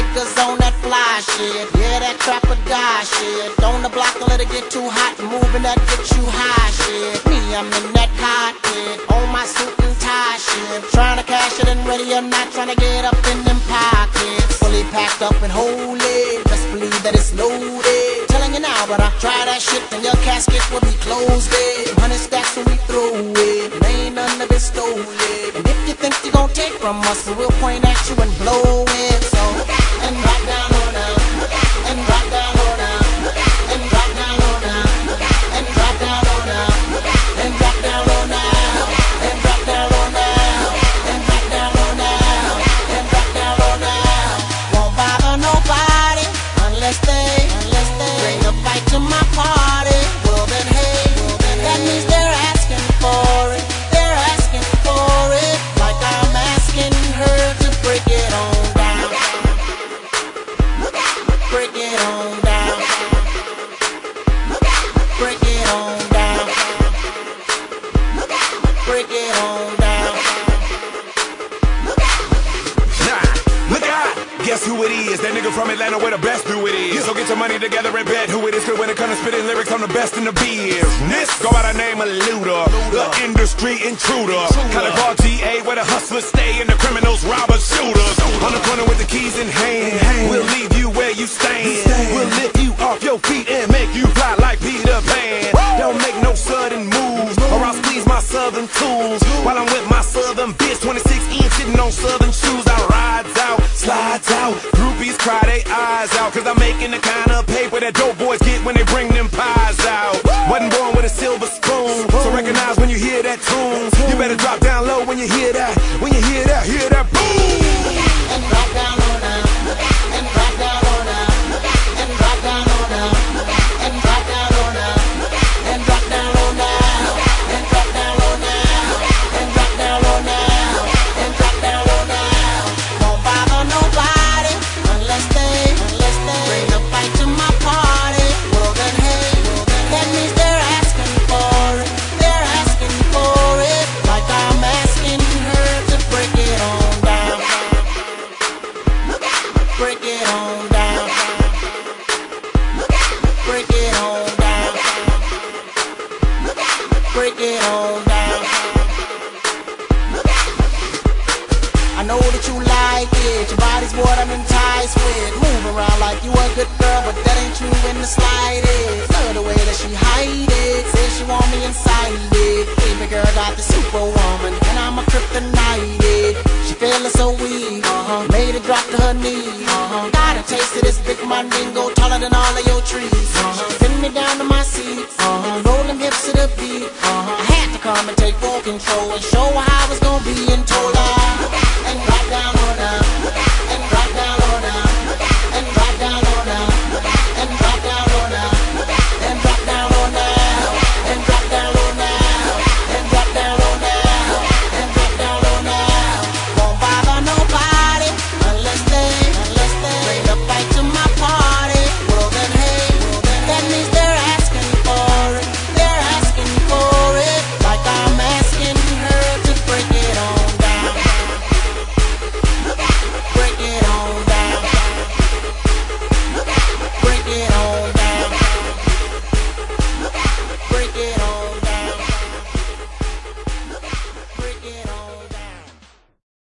niggas on that fly shit. Yeah, that trap or die shit. On the block, don't let it get too hot. Moving that get you high shit. Me, I'm in that cockpit, on my suit and tie shit. Trying to cash it and ready or not, trying to get up in them pockets. Fully packed up and holy, best believe that it's loaded. Telling you now, brother, try that shit and your casket will be closed. 100 stacks when we throw it, and ain't none of it stolen. And if you think you gon' take from us, then we'll point at you and blow it. So, and drop down on them, and drop down on them, and drop down on them, and drop down on them, and drop down on them, and drop down on them, and drop down on them, and drop down on them. Won't bother nobody unless they bring a fight to my party. Well then hey, that means they're asking for it. They're asking for it, like I'm asking her to break it on down. Break it on down. Break it on down. Break it on down. Look out! Guess who it is? That nigga from Atlanta where the best do it is. So get your money together and bet who it is. Cause when it comes to spitting lyrics, I'm the best in the business. Go by the name of Luda, the industry intruder. Calibar GA where the hustlers stay and the criminals robbers shooters. On the corner with the keys in hand, we'll leave you where you stand. We'll lift you off your feet and make you fly like Peter Pan. Don't make no sudden moves or I'll squeeze my southern tools. While I'm with my southern bitch, 26 inch sitting on southern shoes. I rides out, slides out, groupies cry they eyes out. Cause I'm making the kind of paper that dope boys get when they bring them pies out. Wasn't born with a silver spoon, so recognize when you hear that tune. You better drop down low when you hear that. When you hear that boom. And drop down on them, and drop down on them, and drop down on them, and drop down on them, and drop down on them, and drop down on them, and drop down on them, and drop down on them. Won't bother nobody unless they bring a fight to my party. Well then hey, that means they're asking for it. They're asking for it, like I'm asking her to break it on down. Break it on down. Break it on down. Break it on down. I know that you like it. Your body's what I'm enticed with. Move around like you a good girl, but that ain't true in the slightest. Love the way that she hide it. Says she want me inside it. Baby girl got the superwoman, and I'm a kryptonite. She feelin' so weak, made her drop to her knees. Got a taste of this big mandingo, taller than all of your trees.